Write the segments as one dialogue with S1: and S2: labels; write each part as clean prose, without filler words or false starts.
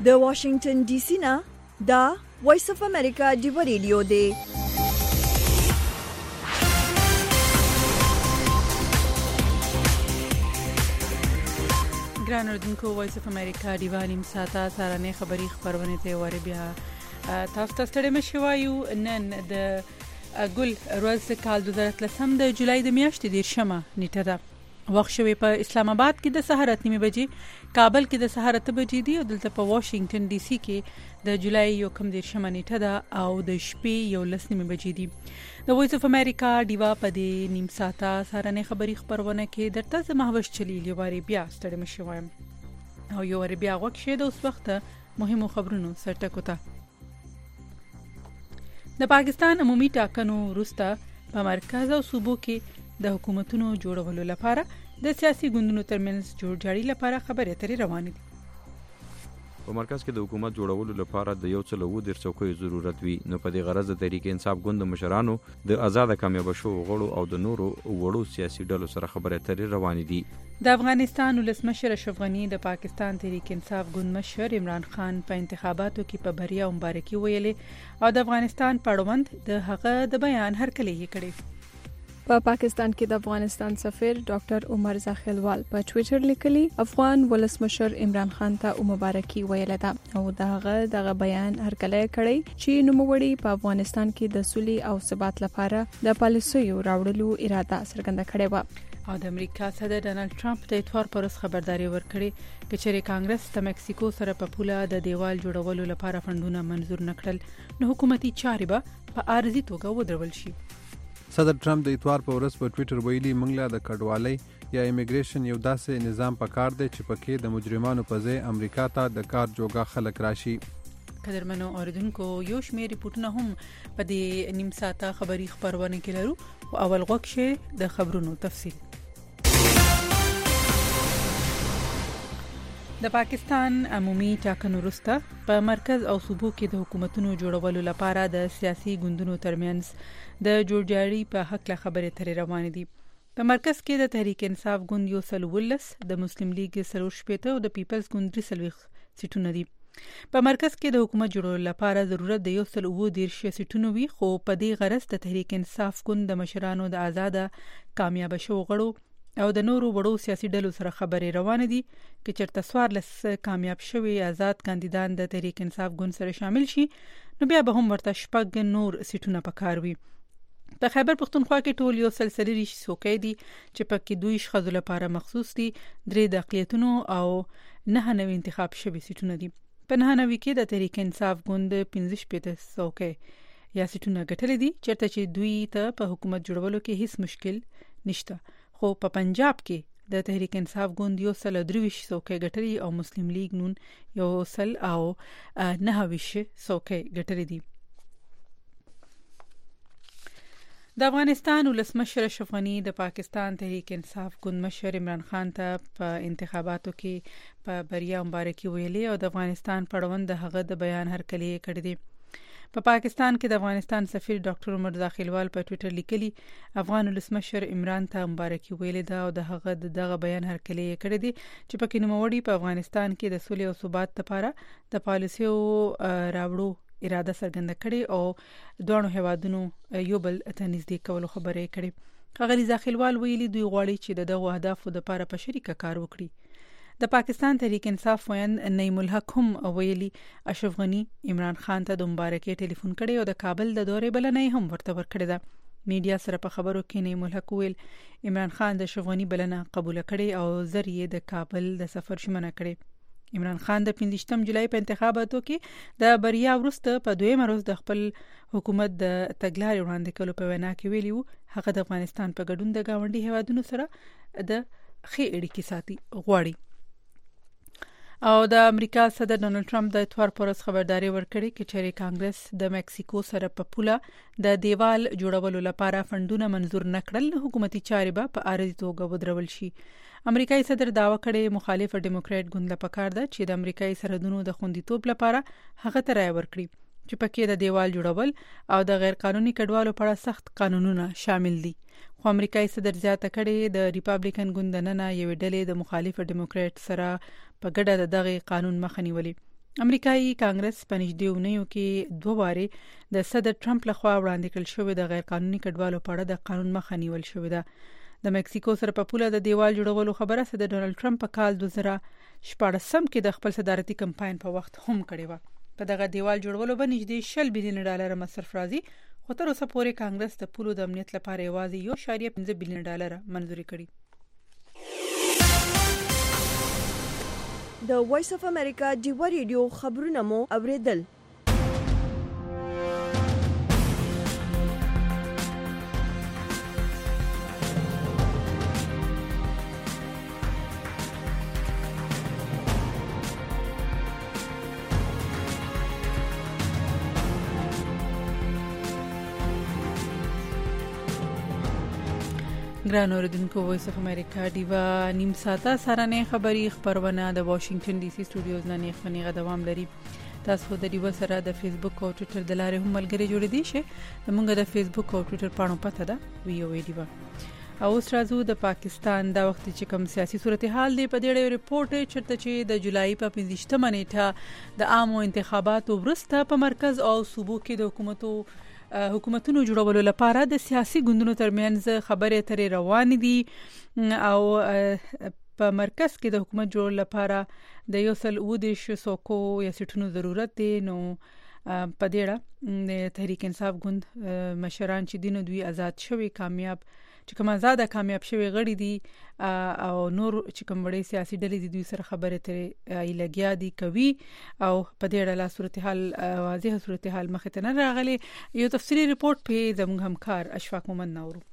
S1: د واشنگټن ډي سي نه دا وایس اف امریکا دی ریډیو دی.
S2: ګران اوردونکو وایس اف امریکا دی نیم ساعته سارانه خبری خبرونه ته واره بیا تاسو ته ستړي مشو وایو. نن د ګل ورځ کال 2013 د جولای د میاشتې 10 نیټه ده. وخت شوی په اسلام آباد کې د سحر 8 بجې، کابل کې د سحر 8 بجې دی او دلته په واشنگټن ډي سي کې د جولای 10 نیټه ده او د شپې 11 بجې دی. د وایس اف امریکا دیوا په دې نیم ساعته سارانه خبری خبرونه کې درته زموږ چلیلی واری بیا ستړي مشو وایم او یو واری بیا وخت شه د اوس وخت مهمو خبرونو سرټکو ته. د پاکستان عمومي ټاکنو وروسته په مرکز او صوبو کې د حکومتونو جوړولو لپاره د سیاسي ګوندونو ترمنځ جوړجاړي لپاره خبرې اترې روانې دي.
S3: په مرکز کې د حکومت جوړولو لپاره د 110 څوکۍ ضرورت وي، نو په دې غرض د تحریک انصاف ګوند مشرانو د آزاد کامیاب شو غړو او د نورو وړو سیاسي ډلو سره خبرې اترې روانې دي.
S2: د افغانستان ولسمشر اشرف غنی د پاکستان تحریک انصاف ګوند مشر عمران خان په انتخاباتو کې په بریا او مبارکي ویلې او د افغانستان پړوند د هغه د بیان هرکلی یې کړی.
S4: په پاکستان کې د افغانستان سفیر ډاکټر عمر زاخیلوال په ټوئیټر لیکلي افغان ولسمشر عمران خان ته مبارکي ویله ده او دغه بیان هرکلی کړی چې نوموړي په افغانستان کې د سولې او ثبات لپاره د پالیسیو راوړلو اراده څرګنده کړې و.
S2: او د امریکا صدر ډانلډ ټرمپ د اتوار پر ورځ خبرداري ورکړې چې چېرې کانګرس د مکسیکو سره په پوله د دیوال جوړولو لپاره فندونه منظور نکړل نو حکومتي چارې به په عارضي توګه ودرول شي.
S5: صدر ټرمپ د اتوار په ورځ په ټوئیټر ویلي موږ له د کډوالۍ یا ایمیګریشن یو داسې نظام پکار دی چې پکې د مجرمانو په ځای امریکا ته د کار جوګه خلک راشي.
S2: قدرمنو اوریدونکو یو شمېر ریپورتونه هم په دې نیم ساعته خبری خبرونه کې لرو او اول غوښه د خبرونو تفصیل. د پاکستان عمومي ټاکنو وروسته په مرکز او صوبو کې د حکومتونو جوړولو لپاره د سیاسي ګوندونو ترمنځ د جوړجاړي په حق له خبرې ترې روانې دي. په مرکز کې د تحریک انصاف ګوند 119، د مسلم لیگ 40 او د پیپلز ګوند 30 سیټونه دي. په مرکز کې د حکومت جوړولو لپاره ضرورت د 119 سیټونو وي، خو په دې غرض د تحریک انصاف ګوند د مشرانو د آزاد کامیاب شو غړو او د نورو وړو سیاسي ډلو سره خبرې روانې دي چې چرته سوارلس کامیاب شوی آزاد کاندیدان د تحریک انصاف ګوند سره شامل شي نو بیا به هم ورته شپږ نور سیټونه پکار وي. په خیبر پختونخوا کې ټول 130 څوکۍ دي چې پکې 2 خزو لپاره مخصوص دي، 3 د اقلیتونو او 9 نوي انتخاب شوي سیټونه دي. په 9 نوي کې د تحریک انصاف ګوند 15 څوکۍ یا سیټونه ګټلې دي چرته چې دوی ته په حکومت جوړولو کې هیڅ مشکل نشته. خو په پنجاب کې د تحریک انصاف ګوند 123 څوکۍ ګټلې او مسلم لیگ نون 129 څوکۍ ګټلې دي. د افغانستان ولسمشر اشرف غنی د پاکستان تحریک انصاف ګوند مشر عمران خان ته په انتخاباتو کې په بریا مبارکي ویلې او د افغانستان پړوند هغه د بیان هرکلی کړی دی. په پاکستان کې د افغانستان سفیر ډاکټر عمر زاخیلوال په ټوئیټر لیکلي افغان ولسمشر عمران ته مبارکي ویلې ده او د هغه دغه بیان هرکلی کړی دی چې پکې نوموړي په افغانستان کې د سولې او ثبات لپاره د پالیسیو راوړو اراده څرګنده کړې او دوه هیوادونو یو بل ته نږدې کولو خبرې کړې. ښاغلي زاخیلوال ویلي دوی غواړي چې دغه اهدافو لپاره په شریکه کار وکړي. د پاکستان تحریک انصاف ویاند نعیم الحق هم ویلي اشرف غنی عمران خان ته د مبارکي ټلیفون کړي او د کابل د دورې بلنه هم ورته ورکړې ده. میډیا سره په خبرو کې نعیم الحق ویل عمران خان د اشرف غنی بلنه قبول کړي او ذریعہ د کابل د سفر شمنه کړي. عمران خان د 15 جولای په انتخاباتو کې د بریا وروسته په دویم ورځ د خپل حکومت د تګلارې وړاندې کولو په وینا کې ویلي وو هغه د افغانستان په ګډون د گاونډي هیوادونو سره د ښې اړیکې ساتي غواړي. او د امریکا صدر ډانلډ ټرمپ د اتوار پر ورځ خبرداري ورکړې چې چېرې کانګرس د مکسیکو سره په پوله د دیوال جوړولو لپاره فندونه منظور نکړل حکومتي چارې به په عارضي توګه ودرول شي. امریکایي صدر دعوه کړې مخالف ډیموکرات ګوند لپاره کار ده چې د امریکایي سرحدونو د خوندیتوب لپاره هغه ته رائے ورکړي چې پکې د دیوال جوړول او د غیر قانوني کډوالو په اړه سخت قانونونه شامل دي. خو امریکایي صدر زیاته کړې د ریپابلیکن ګوند نه یو ډلې د مخالف ډیموکرات سره په ګډه دغه قانون مخه نیولې. امریکایي کانګرس په نږدې اونیو کې 2 واره د صدر ټرمپ لخوا وړاندې کړل شوی د غیر قانوني کډوالو په اړه د قانون مخه نیول شوې ده د مکسیکو سره په پوله د دیوال جوړولو خبره سره د ډونالد ټرمپ په کال 2014 کې د خپل صدارتي کمپاین په وخت هم کړی و په دغه دیوال جوړولو باندې نږدې 10 بلین ډالر مصرف راځي خو تر اوسه پورې کانګرس د پولو د امنیت لپاره یوازې 1.5 بلین ډالر منزوري کړي
S1: د وایس اف امریکا ډیوا ریډیو خبرونه مو اوریدل ګران اوریدونکو وایس اف امریکا ډیوا نیم ساعته سرانه خبری خبرونه د واشنگټن ډي سي سټوډیوز نه نیخنیغه دوام لري تاسو د ډیوا سره د فیسبوک او ټوئیټر د لارې هم ملګری جوړ دي شئ موږ د فیسبوک او ټوئیټر پاڼو پته ده وی او ډیوا او سرازو د پاکستان د وخت چې کوم سیاسي صورتحال دی په دې ریپورت چرته چې د جولای په 15 نیټه د عامو انتخاباتو وروسته په مرکز او صوبو کې د حکومتونو جوړولو لپاره د سیاسي ګوندونو ترمنځ خبرې اترې روان دي او په مرکز کې د حکومت جوړولو لپاره د یو سل ودیش سوکو یا سټونو ضرورت دی نو په دې اړه د تحریک انصاف ګوند مشران چې دینو دوی آزاد شوي کامیاب چې کوم آزاد کامیاب شوي غړي دي او نور چې کوم وړي سیاسي ډلې دي دوی سره خبرې اترې لګیا دي کوي او په دې اړه لا صورتحال واضح صورتحال مخ ته نه راغلي یو تفصیلی ریپورت په زموږ همکار اشفاق مومن نورو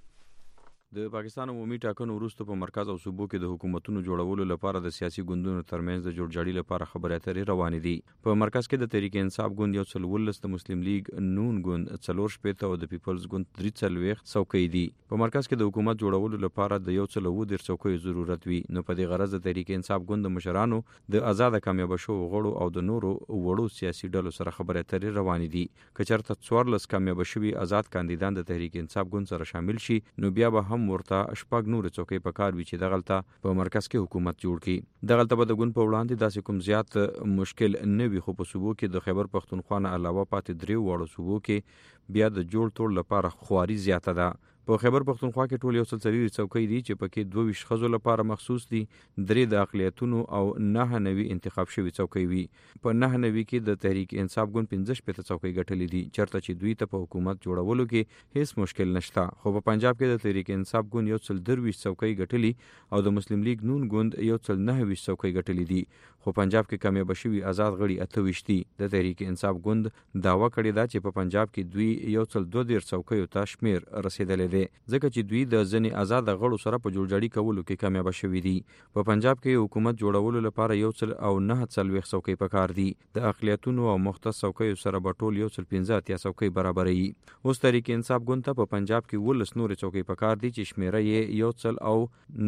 S3: د پاکستان عمومي ټاکنو وروسته په مرکز او صوبو کې د حکومتونو جوړولو لپاره د سیاسي ګوندونو ترمنځ د جوړجاړي لپاره خبرې اترې روانې دي په مرکز کې د تحریک انصاف ګوند یو څل ولس د مسلم لیگ نون ګوند 4 او د پیپلز ګوند 43 څوکۍ دي په مرکز کې د حکومت جوړولو لپاره د یو څل ودیر څوکۍ ضرورت وي نو په دې غرض د تحریک انصاف ګوند مشرانو د آزاد کامیاب شو غړو او د نورو وړو سیاسي ډلو سره خبرې اترې روانې دي کچرته 14 کامیاب شوي آزاد کاندیدان د تحریک انصاف ګوند سره شامل شي نو بیا به هم ورته نور څوکۍ په کار وی چې دغلطه په مرکز کې حکومت جوړ کړي دغلطه به د ګوند په وړاندې داسې کوم زیات مشکل نه وي خو په صوبو کې د خیبر پختونخوا نه علاوه پاتې 3 وړو صوبو کې بیا د جوړ توړ لپاره خواري زیاته ده په خیبر پختونخوا کې ټول یو څل څوکۍ دي چې پکې 22 خزو لپاره مخصوص دي 3 د اقلیتونو او 9 نوي انتخاب شوی څوکۍ وي په 9 نوي کې د تحریک انصاف ګوند 15 څوکۍ ګټلې دي چرته چې دوی ته په حکومت جوړولو کې هیڅ مشکل نشته خو په پنجاب کې د تحریک انصاف ګوند یو څل 23 څوکۍ ګټلې او د مسلم لیگ نون ګوند یو څل 9 څوکۍ ګټلې دي خو پنجاب کې کامیاب شوی آزاد غړي 28 دي د تحریک انصاف ګوند داوا کړی دا چې په پنجاب کې دوی یو څل 2 څوکۍ ته شمیر رسیدلې دي ځکه چې دوی د ځنې آزاد غړو سره په جوړجاړي کولو کې کامیاب شوي دي په پنجاب کې حکومت جوړولو لپاره یو څل او 9 څوکۍ پکار دي د اقلیتونو او مختص څوکۍ سره په ټول یو څل 15 څوکۍ برابرې اوس تحریک انصاف ګوند ته په پنجاب کې ولس نور څوکۍ پکار دي چې شمیره یې یو څل او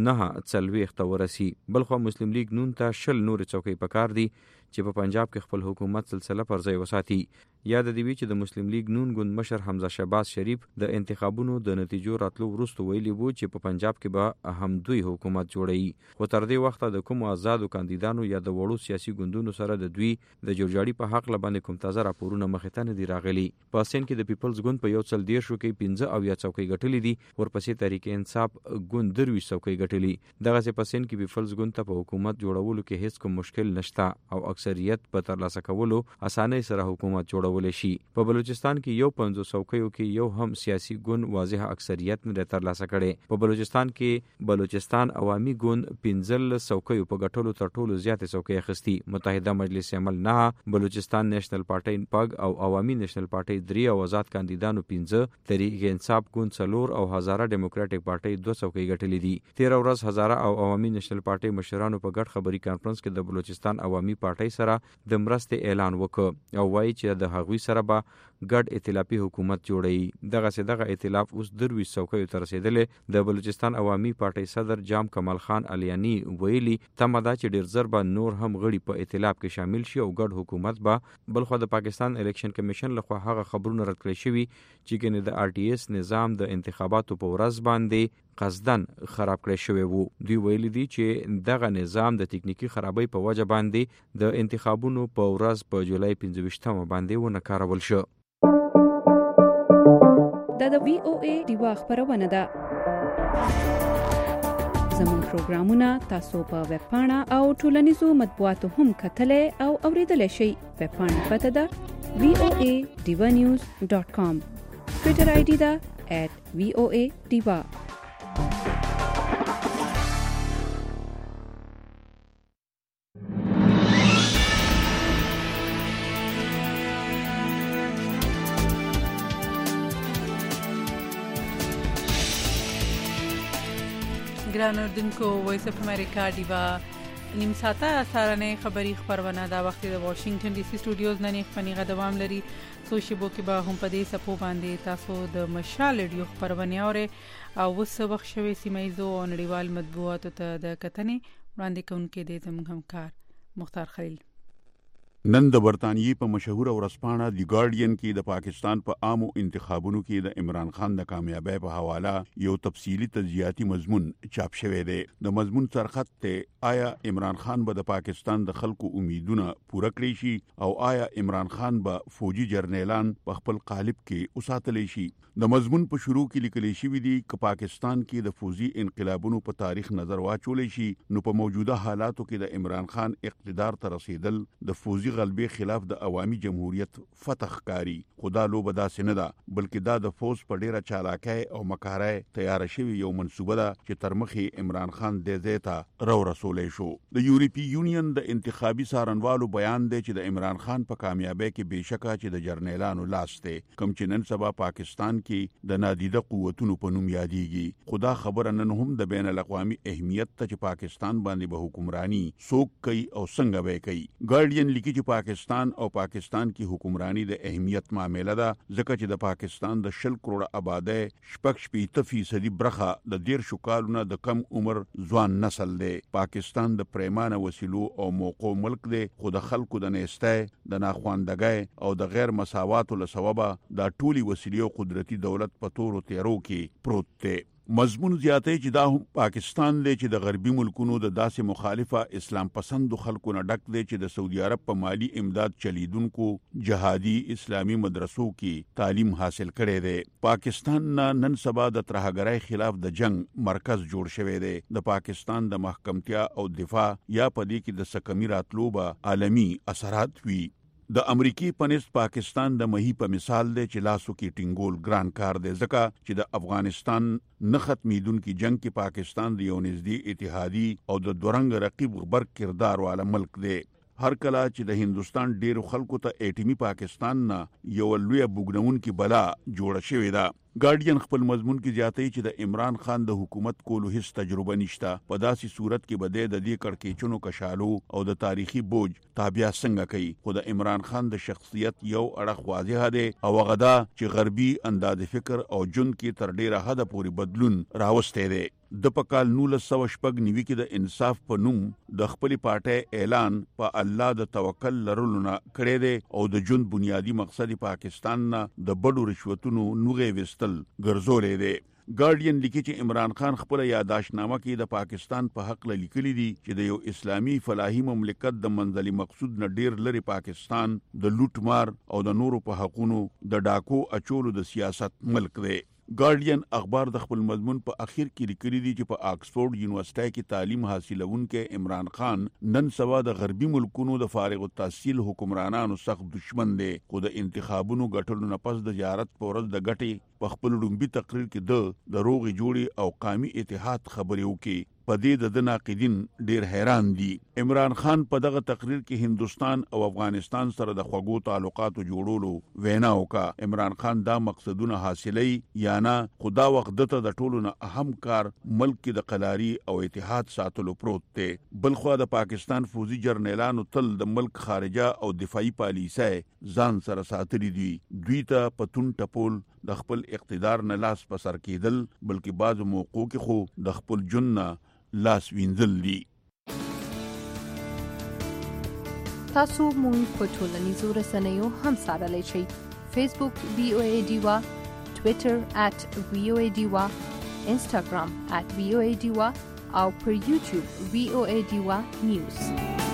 S3: 9 ته ورسي بلخو مسلم لیگ نون ته 10 نور څوکۍ پکار دي چې په پنجاب کې خپل حکومت سلسله پر ځای وساتي یاد دی چې د مسلم لیگ نون ګوند مشر حمزه شهباز شریف د انتخابونو د نتیجو راتلو وروسته ویلي وو چې په پنجاب کې به هم دوی حکومت جوړوي خو تر دې وخته د کوم آزادو کاندیدانو یا د وړو سیاسي ګوندونو سره د دوی د جوړجاړي په حق لباندې کوم تازه راپورونه مخې ته نه دي راغلي په سین کې د پیپلز ګوند په یو څل 10 کې 15 او یا څوکۍ ګټلې دي ورپسې تحریک انصاف ګوند 23 څوکۍ ګټلې دغه څه په سین کې پیپلز ګوند ته په حکومت جوړولو کې هیڅ کوم مشکل نشته او اکثریت په ترلاسه کولو اسانۍ سره حکومت جوړول شي په بلوچستان کې یو 50 څوکیو کې یو هم سیاسي ګوند واضح اکثریت نه ترلاسه کړي په بلوچستان کې بلوچستان عوامي ګوند 15 څوکیو په ګټلو تر ټولو زیات څوکۍ اخیستي متحده مجلس عمل نه بلوچستان نېشنل پارټي پګ او عوامي نېشنل پارټي 3 او آزاد کاندیدانو 15 تحریک انصاف ګوند 4 او هزاره ډیموکراټک پارټي 2 څوکۍ ګټلې دي 13 ورځ هزاره او عوامي نېشنل پارټي مشرانو په ګډ خبري کانفرنس کې د بلوچستان عوامي پارټي سره د مرستې اعلان وکړ او وایي چې د هغوی سره به ګډ ائتلافي حکومت جوړي. دغه ائتلاف اوس 23 څوکیو ته رسیدلې. د بلوچستان عوامي پارټي صدر جام کمال خان الیانی ویلي تمه ده چې ډیر زر به نور هم غړي په ائتلاف کې شامل شي او ګډ حکومت به. بلخو د پاکستان الیکشن کمیشن لخوا هغه خبرونه رد کړی شوي چې ګنې د RTS نظام د انتخاباتو په ورځ باندې قصدن خراب کړی شوی وو. دوی ویلي دي چې دغه نظام د تکنیکی خرابۍ په وجه باندې د انتخابونو په ورځ په جولای 25 باندې ونه کارول شو.
S6: د VOA دیوا خبرونه ده. زموږ پروګرامونه تاسو په ویب پاڼه او ټولنیزو مطبوعاتو هم کتلای او اوریدلای شئ. ویب پاڼه پته ده voadivanews.com. ټویټر آی ډي ده @voadiva.
S2: ګران اردوونکو وایس اف امریکا دیوا نیم ساعته سارنه خبری خبرونه دا وخت د واشنگټن ډي سي سټوډیوز نه خبرونه دوام لري. سو شبو کې به هم په دې سپو باندې تاسو د مشال ریډیو خبرونه اوري او وس وخت شوي سیمایزو او نړیوال مطبوعاتو ته د کتنې وړاندې کوونکې د زموږ همکار مختار خلیل.
S7: نن د برطانیې په مشهور ورځپاڼه دی ګارډین کې د پاکستان په عامو انتخابونو کې د عمران خان د کامیابی په حواله یو تفصیلی تجزیاتی مضمون چاپ شوی دی. د مضمون سرخط ته آیا عمران خان به د پاکستان د خلکو امیدونه پوره کړی شي او آیا عمران خان به فوجي جرنیلان په خپل قالب کې وساتلی شي. د مضمون په شروع کې لیکل شوی دی چې پاکستان کې د فوجي انقلابونو په تاریخ نظر واچولې شي نو په موجوده حالاتو کې د عمران خان اقتدار ته رسیدل د فوجي غلبې خلاف د عوامي جمهوریت فتح کاری. خدا لوبه داسې نه ده بلکې دا د فوج په ډیره چالاکۍ او مکارۍ تیار شوی یو منصوبه ده چې تر مخې عمران خان د زیته رسولې شو. د یورپی یونین د انتخابي څارنوالو بیان دی چې د عمران خان په کامیابی کې بېشکه چې د جرنیلانو لاس دی کوم چې نن سبا پاکستان کې د نادیده قوتونو په نوم یادېږي. خدا خبره نن هم د بین الاقوامي اهمیت ته چې پاکستان باندې به حکمرانی څوک کوي او څنګه به کوي. ګارډین لیکي چې پاکستان او پاکستان کې حکمرانی د اهمیت معاملې ده ځکه چې د پاکستان د 10 کروڑه آبادی 60% برخه د 13 کالونو د کم عمر ځوان نسل دی. پاکستان د پریمانه وسیلو او موقعو ملک دی خو د خلکو د نیستۍ د ناخواندګۍ او د غیر مساواتو له سببه دا ټولي وسیلې او قدرتي دولت په تورو تیرو کې پروت دی. مضمون زیاتې چې دا پاکستان دی چې د غربي ملکونو د داسې مخالفه اسلام پسندو خلکو نه ډک دی چې د سعودي عرب په مالی امداد چلیدونکو جهادي اسلامي مدرسو کې تعلیم حاصل کړي دی. پاکستان نن سبا د ترهګرۍ خلاف د جنگ مرکز جوړ شوی دی. د پاکستان د محکمتیا او دفاع یا پدې کې د سکمی راتلو به عالمي اثرات وي. د امریکای پنځ پاکستان د مهي په مثال دی چې لاسو کې ټینګول ګران کار دی ځکه چې د افغانستان نه ختمیدونکو جنگ کې پاکستان د یو نږدې اتحادي او د دورنګ رقیب غبر کردار والا ملک دی. هر کله چې د هندستان ډیرو خلکو ته ایټمی پاکستان نه یو لوی بوګنونکو بلا جوړ شوې ده. ګارډین خپل مضمون کې زیاتې چې د عمران خان د حکومت کولو هیڅ تجربه نشته په داسې صورت کې بده د دې کړکېچونو کشالو او د تاریخي بوج تابع څنګه کوي. خو د عمران خان د شخصیت یو اړخ واضح دی او غدا چې غربي انداز فکر او جون کې تر ډیره حد پورې بدلون راوسته دی. د پکال 1990 کې د انصاف په نوم د خپل پارټي اعلان په الله د توکل لرلو نه کړی دی او د جون بنیادی مقصد پاکستان نه د بډو رشوتونو نوغه وستل ګرځولې دی. ګارډین لیکي چې عمران خان خپل یاداشتنامه کې د پاکستان په حق لیکلي دي چې د یو اسلامي فلاحي مملکت د منځلي مقصود نه ډیر لري پاکستان د لوټمار او د نورو په حقونو د ډاکو اچولو د سیاست ملک دی. ګارډین اخبار د خپل مضمون په اخر کې لیکلي دي چې په آکسفورد یونیورسيټي کې تعلیم حاصلونکو عمران خان نن سبا د غربي ملکونو د فارغ التحصیل حکمرانانو سخت دشمن دی خو د انتخابونو ګټلو نه پس د زیارت په ورځ د ګټي په خپل لومبي تقریر کې د روغې جوړې او قومي اتحاد خبرې وکړي. په دې د ناقدین ډیر حیران دي. عمران خان په دغه تقریر کې هندستان او افغانستان سره د خوږو تعلقاتو جوړولو وینا وکړه. عمران خان دا مقصدونه حاصلې یا نه، خدا وخت د ټولو نه اهم کار ملک کې د قلاري او اتحاد ساتلو پروت دی. بلخو د پاکستان فوجي جرنیلانو تل د ملک خارجه او دفاعي پالیسۍ ځان سره ساتلي دي. دوی ته پتون ټپول د خپل اقتدار نه لاس په سر کېدل، بلکې بعض موقعو کې خو د خپل جون نه لاس وینځل دي.
S8: تاسو مونږ په ټولنیزو رسنیو هم څارلی شئ. فیسبوک VOA ډیوا، ټویټر @VOA ډیوا، انسټاګرام @VOA ډیوا او پر یوټیوب VOA ډیوا نیوز.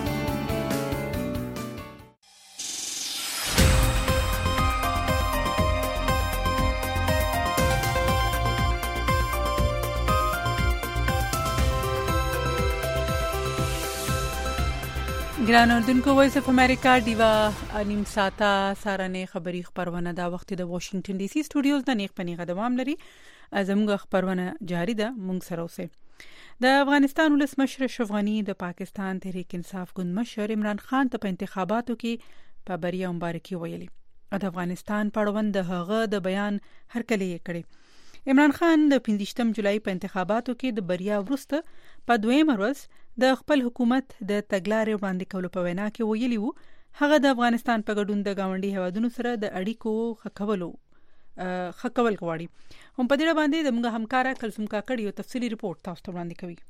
S2: ګران اردوونکو، وایس اف امریکا ډیوا نیم ساعته سارنه خبری خبرونه دا وخت د واشنگټن ډي سي سټوډیوز د نیغ پنیغه دوام لري. زموږ خبرونه جاری ده. مونږ سره اوسه د افغانستان ولسمشر اشرف غنی د پاکستان تحریک انصاف ګوند مشر عمران خان ته په انتخاباتو کې په بریا مبارکي ویلي. د افغانستان پړوند هغه د بیان هرکلی کړي. عمران خان د 15 جولای په انتخاباتو کې د بریا وروسته په دویم ورځ د خپل حکومت د تګلارې وړاندې کولو په وینا کې ویلي وو هغه د افغانستان په ګډون د گاونډي هیوادونو سره د اړیکو خکول غواړي. هم په دې باندې د موږ همکارا کلثوم کاکړ یو تفصیلی ریپورت تاسو ته وړاندې کوي.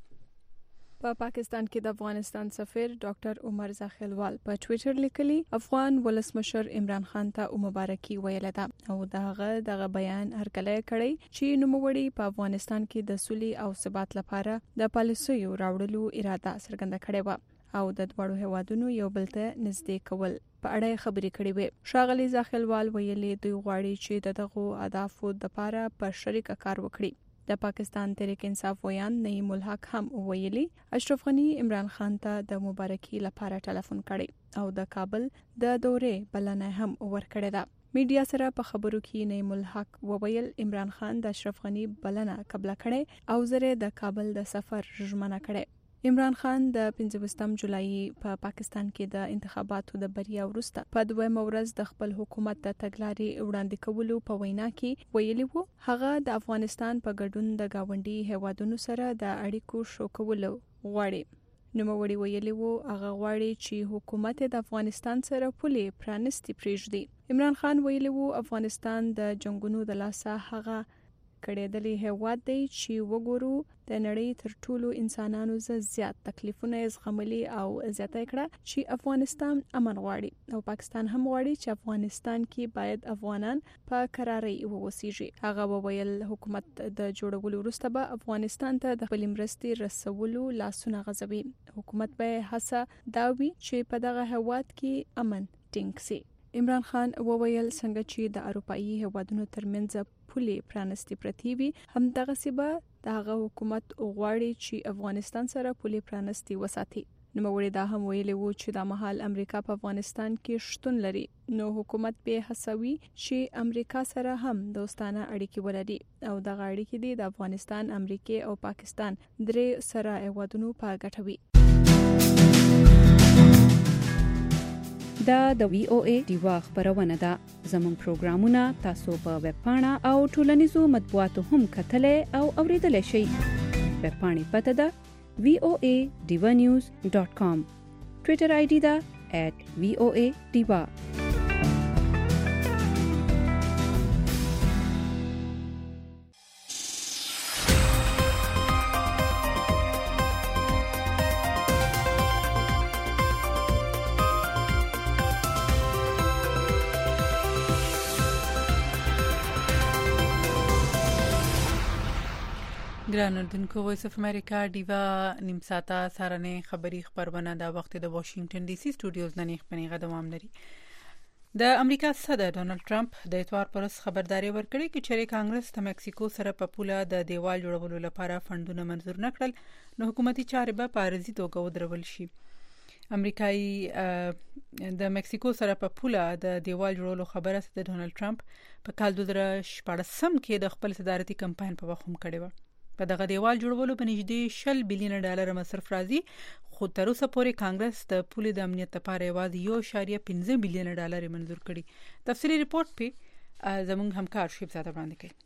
S4: په پاکستان کې د افغانستان سفیر ډاکټر عمر زاخیلوال په ټوئیټر لیکلي افغان ولسمشر عمران خان ته مبارکي ویله ده او دغه بیان هرکلی کړی چې نوموړي په افغانستان کې د سولې او ثبات لپاره د پالیسیو راوړلو اراده څرګنده کړې و او د دوړو هیوادونو یو بل ته نږدې کول په اړه خبرې کړې وې. ښاغلي زاخیلوال ویلي دوی غواړي چې دغه اهدافو لپاره په شریکه کار وکړي. د پاکستان تحریک انصاف ویان نعیم الحق هم ویلي اشرف غنی عمران خان ته د مبارکي لپاره ټلیفون کړی او د کابل د دورې بلنه هم ورکړې ده. میډیا سره په خبرو کې نعیم الحق وویل عمران خان د اشرف غنی بلنه قبول کړي او زره د کابل د سفر ژمنه کړي. عمران خان د 15 جولای په پاکستان کې د انتخاباتو د بریا وروسته په دویم ورځ د خپل حکومت د تګلارې وړاندې کولو په وینا کې ویلي وو هغه د افغانستان په ګډون د گاونډي هیوادونو سره د اړیکو شو کولو غواړي. نوموړي ویلي وو هغه غواړي چې حکومت د افغانستان سره پولې پرانستي پریږدي. عمران خان ویلي وو افغانستان د جنگونو د لاسه هغه کړهدلې هیواد دی چې وګورو د نړۍ تر ټولو انسانانو زیات تکلیفونه زغملي او زیاته کړه چې افغانستان امن غواړي او پاکستان هم غواړي چې افغانستان کې باید افغانان په قراري ووسیږي. هغه وویل حکومت د جوړولو وروسته به افغانستان ته د خپل مرستې رسولو لاسونه غځوي. حکومت به هڅه داوي چې په دغه هیواد کې امن ټینګ شي. عمران خان وویل څنګه چې د اروپאי هیوادونو ترمنځ پولې پرانستي پرتی وي هم دغه سبا دغه حکومت غواړي چې افغانستان سره پولې پرانستي وساتي. نوموړي دا هم ویلي وو چې د مهال امریکا په افغانستان کې شتون لري نو حکومت به هڅوي چې امریکا سره هم دوستانه اړیکې ولري او دغه اړیکې د افغانستان، امریکا او پاکستان درې سره هیوادونو په ګټه وي.
S6: دا د VOA ډیوا خبرونه ده. زموږ پروګرامونه تاسو په ویب پاڼه او ټولنیزو مطبوعاتو هم کتلای او اوریدلای شئ. ویب پاڼې پته ده voadivanews.com. ټویټر آی ډي ده @VOA Diva.
S2: ګران اردوونکو، وایس اف امریکا ډیوا نیم ساعته سارنه خبری خبرونه دا وخت د واشنگټن ډي سي سټوډیوز نه نیغ پنیغه دوام لري. د امریکا صدر ډونالد ټرمپ د اتوار پرس خبرداري ورکړې چې کانګرس د مکسیکو سره په پوله د دیوال جوړولو لپاره فندونه منظور نکړل نو حکومتي چارې به په عارضي توګه ودرول شي. امریکایي د مکسیکو سره په پوله د دیوال جوړولو خبره د ډونالد ټرمپ په کال 2014 کې د خپل صدارتي کمپاین په وخت هم کړې و. په دغه دیوال جوړولو په نږدې $100 بلین مصرف راځي، خو تر اوسه پورې کانګرس د پولې د امنیت لپاره یوازې $1.15 بلین منظور کړي. تفصیلی ریپورت په زموږ همکار شیب زاده وړاندې کوي.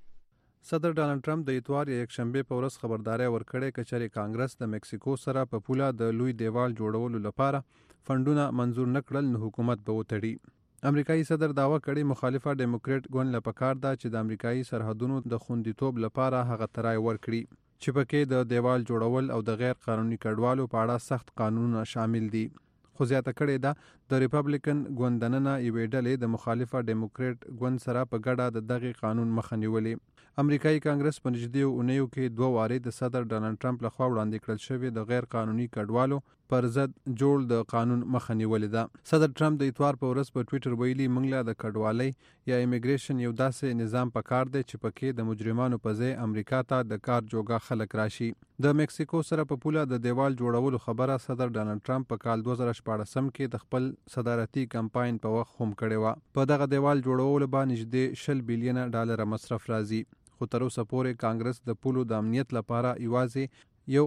S5: صدر ډانلډ ټرمپ د اتوار یا یکشنبه په ورځ خبرداري ورکړې کچې کانګرس د مکسیکو سره په پوله د لوی دیوال جوړولو لپاره فندونه منزور نکړل نو حکومت به وتړي. امریکایي صدر داوا کړي مخالفه ډیموکریټ ګوند له پکار ده چې د امریکایي سرحدونو د خوندیتوب لپاره هغه ترای ورکړي چې پکې د دیوال جوړول او د غیر قانوني کډوالو په اړه سخت قانونونه شامل دي. خو زیاته کړي ده د ریپبلیکن ګوندننه یوې ډلې د مخالفه ډیموکریټ ګوند سره په ګډه د دغه قانون مخه نیولې. امریکایي کانګرس په نږدې اونیو کې 2 واري د صدر ډانلډ ټرمپ لخوا وړاندې کړل شوی د غیر قانوني کډوالو پر ضد جوړ د قانون مخه نیولې ده. صدر ټرمپ د اتوار په ورځ په ټوئیټر ویلي موږ له د کډوالۍ یا ایمیګریشن یو داسې نظام پکار دی چې پکې د مجرمانو په ځای امریکا ته د کار جوګه خلک راشي. د مکسیکو سره په پوله د دیوال جوړولو خبره صدر ډانلډ ټرمپ په کال 2014 کې د خپل صدارتي کمپاین په وخت هم کړې و. په دغه دیوال جوړولو باندې نږدې $100 بلین مصرف راځي، خو تر اوسه پورې کانګرس د پولو د امنیت لپاره یوازې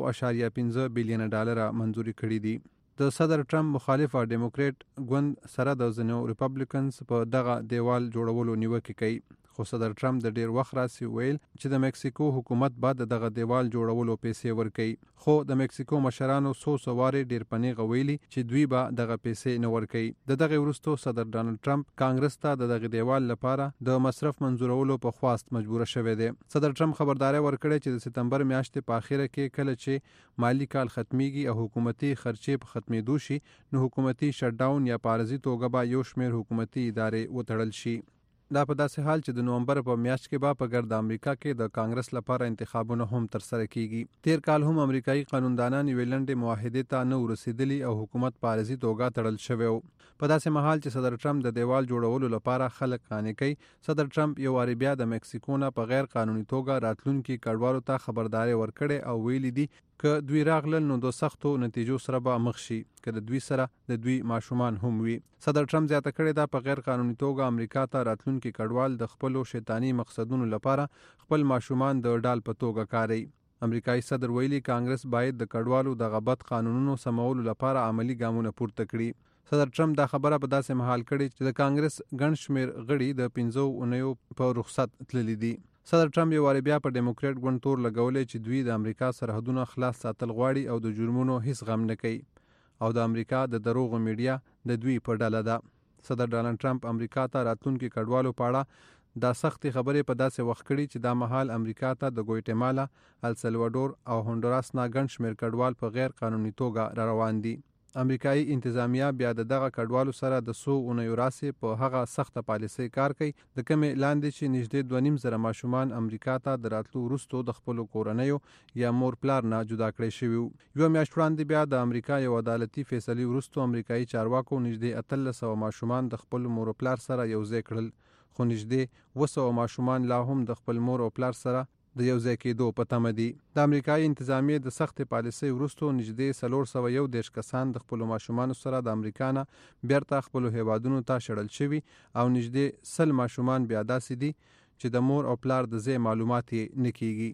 S5: $1.15 بلین منځوري کړي دي. د صدر ټرمپ مخالفه ډیموکریټ ګوند سره د ځینو ریپبلیکنز په دغه دیوال جوړولو نیوکه کوي، خو صدر ټرمپ د ډیر وخت راځي ویل چې د مکسیکو حکومت بعد دغه دیوال جوړولو پیسې ورکړي، خو د مکسیکو مشرانو سوسواري ډیر پنی غویلي چې دوی به دغه پیسې نه ورکړي. دغه وروسته صدر ډانلډ ټرمپ کانګرس ته دغه دیوال لپاره د مصرف منزورولو په خواست مجبور شوی دی. صدر ټرمپ خبرداري ورکړي چې د سپتمبر میاشتې په اخیره کې کله چې مالی کال ختميږي او حکومتي خرچې په ختمېدو شي نو حکومتي شټ ډاون یا پارزي توګه به یو شمېر حکومتي ادارې وتړل شي. دا په داسې حال چې د نومبر په میاشت کې به په ګرد امریکا کې د کانګرس لپاره انتخابونه هم ترسره کیږي. تیر کال هم امریکایي قانوندانان ویلندې معاهده ته نه ورسېدلي او حکومت پارزي توګه تړل شوی و. په داسې مهال چې صدر ټرمپ د دیوال جوړولو لپاره خلک قانع کوي، صدر ټرمپ یو واری بیا د مکسیکو نه په غیر قانوني توګه راتلونکي کډوالو ته خبرداري ورکړي او ویلي دي که دوی راغلل نو د سختو نتیجو سره به مخ شي، که د دوی سره د دوی ماشومان هم وي. صدر ټرمپ زیاته کړې ده په غیر قانوني توګه امریکا ته راتلونکي کډوال د خپلو شیطانی مقصدونو لپاره خپل ماشومان د ډال په توګه کاروي. امریکایي صدر ویلي کانګرس باید د کډوالو د غبط قانونونو سمولو لپاره عملی ګامونه پورته کړي. صدر ټرمپ دا خبره په داسې مهال کړي چې د کانګرس ګڼ شمېر غړي د 15 اونیو په رخصت تللي دي. صدر ټرمپ یو واری بیا په ډیموکریټ ګوند تور لګولې چې دوی د امریکا سرحدونه خلاص ساتل غواړي او د جرمونو هیڅ غم نه کوي او د امریکا د دروغو میډیا د دوی په ډله ده. صدر ډانلډ ټرمپ امریکا ته راتلونکي کډوالو په اړه دا سختي خبرې په داسې وخت کړي چې دا مهال امریکا ته د ګویټمالا، السلوادور او هونډوراس نه ګڼ شمېر کډوال په غیر قانوني توګه را روان دي. امریکایي انتظامیه بیا دغه کډوالو سره د 100 اونیو راسي په هغه سخته پالیسي کار کوي د کمې لاندې چې نږدې 2.5 زره ماشومان امریکا ته د راتلو وروسته د خپل کورنیو یا مور پلار نه جدا کړی شوی. یو میاشت وړاندې بیا د امریکا یو عدالتي فیصله وروسته امریکایي چارواکو نږدې 1300 ماشومان د خپل مور او پلار سره یو ځای کړل، خو نږدې 200 ماشومان لا هم د خپل مور او پلار سره د یو ځای کېدو په تمه دي. د امریکایي انتظامیې د سختې پالیسۍ وروسته نږدې 411 کسان د خپلو ماشومانو سره د امریکا نه بیرته خپلو هیوادونو ته شړل شوي او نږدې 100 ماشومان بیا داسې دي چې د مور او پلار د ځای معلومات یې نه کیږي.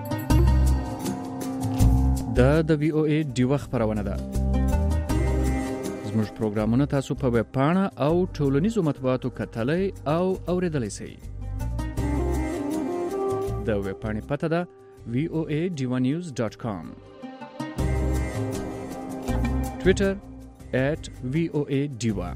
S9: د VOA ډیوه خپرونه ده. زموږ پروګرامونه تاسو په ویب پاڼه او ټولنیزو مطبوعاتو کتلای او اوریدلای شئ. د ویب پاڼې پته ده voadivanews.com. Twitter @voadiva.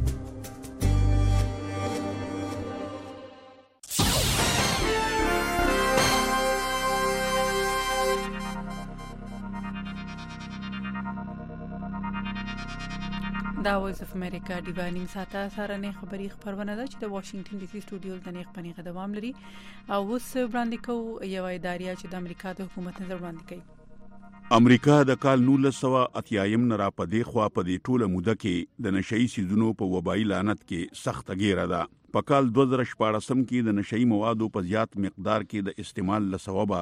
S2: دا وایس اف امریکا د بانینګ ساته سارنه خبری خبرونه ده چې د واشنگټن ډي سي سټوډیوز د نیغ پنیغه دوام لري او اوس وړاندې کوو یو ادارې چې د امریکا د حکومت نظر وړاندې کوي.
S7: امریکا د کال 1980 نه را پدې خوا په دې ټوله موده کې د نشئی سيزونو په وبایي لعنت کې سخت ګیره ده. په کال 2014 کې د نشئی موادو په زیات مقدار کې د استعمال لسببه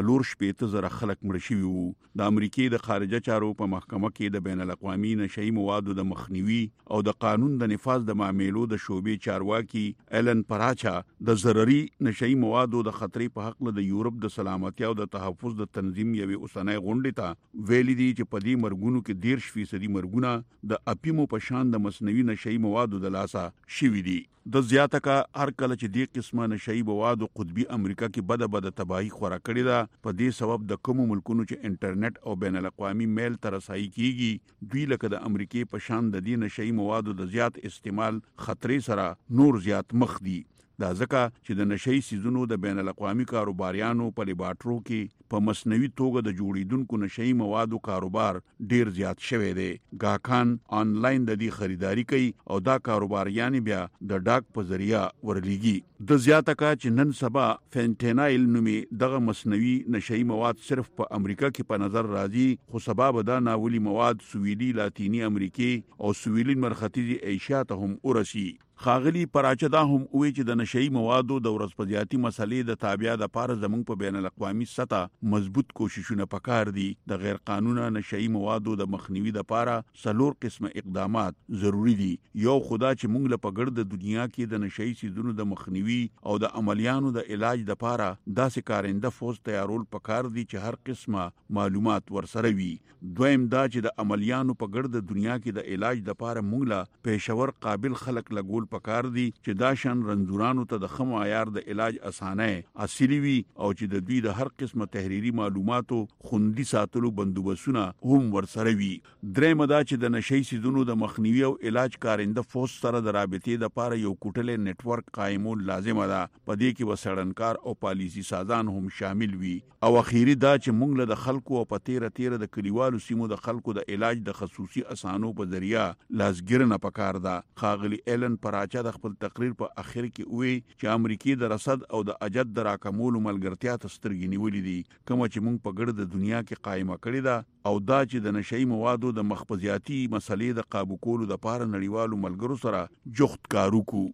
S7: 4,000 خلک مړ شوي وو. د امریکای د خارجه چارو په محکمه کې د بین الاقوامي نشئی موادو د مخنیوي او د قانون د نفاذ د معاملو د شعبې چارواکي ایلن پراچا د ضرري نشئی موادو د خطرې په حق د یورپ د سلامتیا او د تحفظ د تنظیم یوې اوسنۍ غونډې ته ویلي دي چې په دې مرګونو کې 10% مرګونه د اپیمو په شان د مصنوعي نشئی موادو د لاسه شوي دي. د زیاته کا هر کله چې دې قسمه نشئی موادو قطبي امریکا کې بده تباہی خورا کړې ده. په دې سبب د کوم ملکونو چې انټرنیټ او بین الاقوامي میل ته رسایي کیږي دوی لکه د امریکای په شان د دې نشئی موادو د زیات استعمال خطرې سره نور زیات مخ دي. دا ځکه چې د نشئی سیزونو د بین الاقوامي کاروباریانو په لیبارټرو کې په مصنوعي توګه د جوړیدونکو نشئی موادو کاروبار ډیر زیات شوی دی. گاهکان آنلاین د دې خریداري کوي او دا کاروباریان بیا د ډاک په ذریعہ ورلیږي. د زیاته کا چې نن سبا فینټینایل نومي دغه مصنوعي نشئی مواد صرف په امریکا کې په نظر راځي، خو سبب دا ناولي مواد سویلي لاتینی امریکای او سویلي مرختیزي ایشیا ته هم ورسي. خاغلی پراچه دا هم وی چې د نشئی موادو د ورځپدیاتي مسلې د تابع د پاره زمونږ په بین الاقوامي سطح مضبوط کوششونه پکار دي. د غیر قانونه نشئی موادو د مخنیوي د پاره 4 قسمه اقدامات ضروری دي. یو خدا چې موږ له پګړد دنیا کې د نشئی سیزونو د مخنیوي او د عملیانو د علاج د پاره داسې کارنده فوج تیارول پکار دي چې هر قسمه معلومات ورسره وي. دویم دا چې د عملیانو پګړد دنیا کې د علاج د پاره موږ له پېښور قابل خلک لګول پکار دي چې دا شان رنځورانو ته د خم عیار د علاج اسانه اصلي وي او چې د دوی د هر قسمه تحریری معلوماتو خوندي ساتلو بندوبستونه هم ورسره وي. درېم دا چې د نشئی سیزونو د مخنیوي او علاج کارنده فوج سره د رابطې د پاره یو کوټلې نتورک قائمول لازمه ده. په دې کې وسړنکار او پالیسي سازان هم شامل وي. او اخیری دا چې موږ له خلکو او په تیر د کلیوالو سیمو د خلکو د علاج د خصوصي اسانو په ذریعہ لاسګرنه پکار ده. خاغلی ایلن پراچا د خپل تقریر په اخر کې وی چې امریکای د رصد او د اجد د راکمولو ملګرتیا ته سترګې نیولې دي، کوم چې موږ په ګرد دنیا کې قائمه کړې ده او دا چې د نشئی موادو د مخبزیاتي مسلې د قابو کولو د پاره نړیوالو ملګرو سره جوخت کارو کو.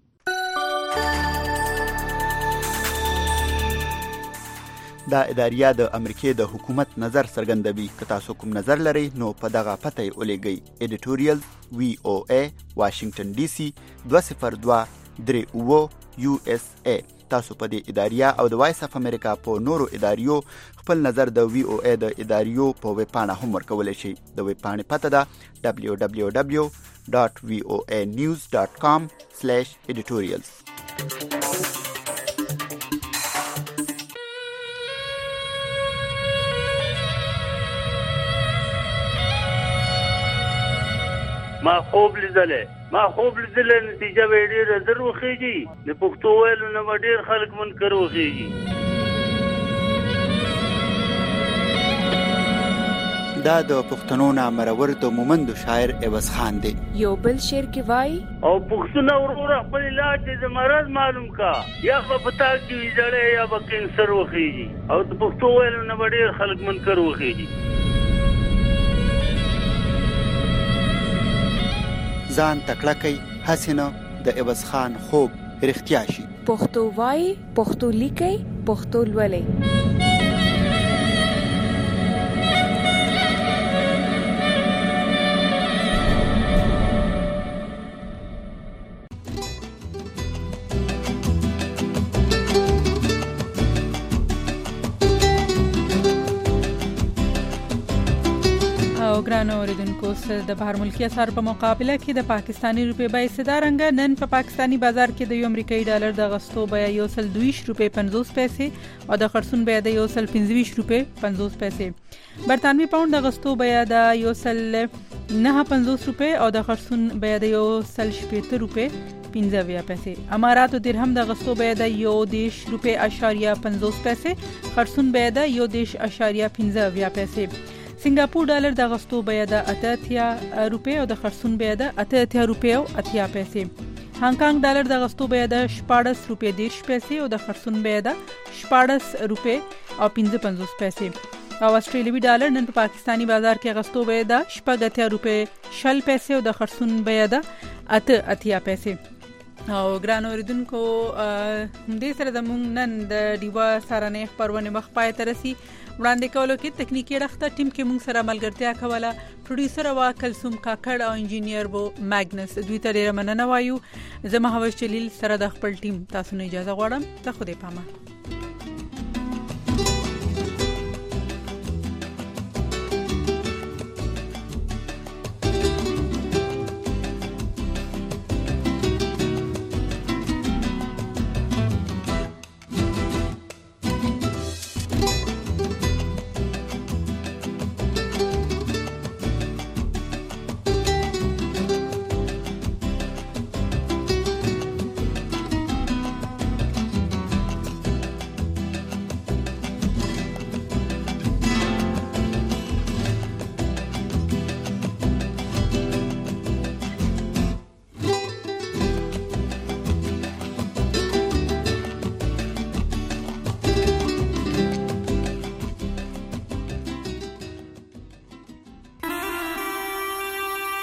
S10: دا اداریه د امریکای د حکومت نظر څرګندوي. که تاسو کوم نظر لرئ نو په دغه پته یې ولېږئ. ایډیټوریال VOA واشنگټن DC 20238 USA. تاسو په دې اداریه او د وایس اف امریکا په نورو اداریو خپل نظر د VOA د اداریو په ویب پاڼه هم ورکولی شئ. د ویب پاڼې پته ده www.voanews.com/editorials.
S11: ما خوب لیدلې نتیجه به ډېره زر وخیږي. د پښتو ویلو نه به ډېر خلک منکر وخیږي.
S10: دا د پښتنو نامرور د مومندو شاعر عوض خان دی.
S12: یو بل شعر کې وای
S11: او پښتون وروره خپل علاج د مرض معلوم کا، یا په پتا کې ویځړې یا به کینسر وخیږي. او د پښتو ویلو نه به ډېر خلک منکر وخیږي.
S10: ځان تکړه کوي حسینه د عوض خان خوب رښتیا شي.
S12: پښتو وای، پښتو لیکي، پښتو لولي.
S2: ګرانو اوریدونکو د بهر ملکی اسعار په مقابله کې د پاکستانی روپی بیه صدارنګ نن په پاکستانی بازار کې د یو امریکایي ډالر د غستو بیه 1.22 روپی 50 پیسې او د خرڅون بیه د 1.25 روپی 50 پیسې. برتانوي پاوند د غستو بیه د 1.950 روپی او د خرڅون بیه د 1.80 روپی 15 پیسې. اماراتو درهم د غستو بیه د 1.10 روپی 50 پیسې، خرڅون بیه د 1.15 پیسې. سنگاپور ډالر د غستو بیه د 88 روپی او د خرڅون بیه د 88 روپی او 80 پیسې. هانګ کانګ ډالر د غستو بیه د 14 روپی 10 پیسې او د خرڅون بیه د 14 روپی او 55 پیسې. او استرالیوي ډالر نن په پاکستانی بازار کې غستو بیه د 80 روپی 60 پیسې او د خرڅون بیه د 80 پیسې. او ګران اوریدونکو دې سره د مونږ نن د ډیوا سارنې خبرونه مخ پای ته رسي وړاندې کولو کې تکنیکی رخته ټیم کې مونږ سره ملګرتیا کوله پروډوسر وا کلثوم کاکړ او انجینیر وو ماګنس دوی ته ډیره مننه وایو زما هوس جلیل سره د خپل ټیم تاسو نه اجازه غواړم ته خو دې پامه